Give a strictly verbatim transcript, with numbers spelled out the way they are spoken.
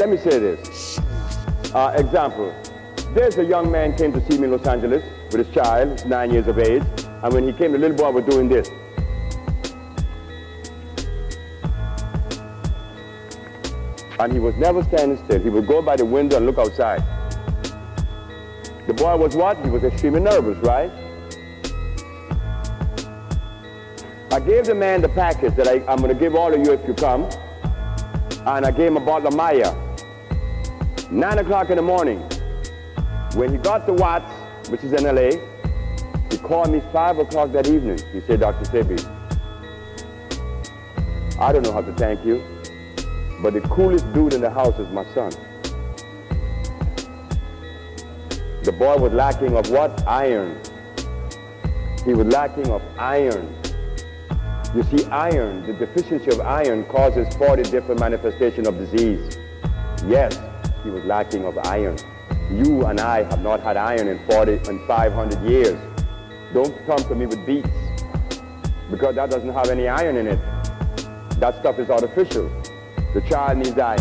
let me say this. Uh, example, there's a young man came to see me in Los Angeles with his child, he's nine years of age, and when he came, the little boy was doing this. And he was never standing still. He would go by the window and look outside. The boy was what? He was extremely nervous, right? I gave the man the package that I, I'm going to give all of you if you come. And I gave him a bottle of Maya. Nine o'clock in the morning. When he got to Watts, which is in L A, he called me five o'clock that evening. He said, Doctor Sebi, I don't know how to thank you, but the coolest dude in the house is my son. The boy was lacking of what? Iron. He was lacking of iron. You see, iron, the deficiency of iron causes forty different manifestations of disease. Yes, he was lacking of iron. You and I have not had iron in forty and five hundred years. Don't come to me with beets, because that doesn't have any iron in it. That stuff is artificial. The child needs iron.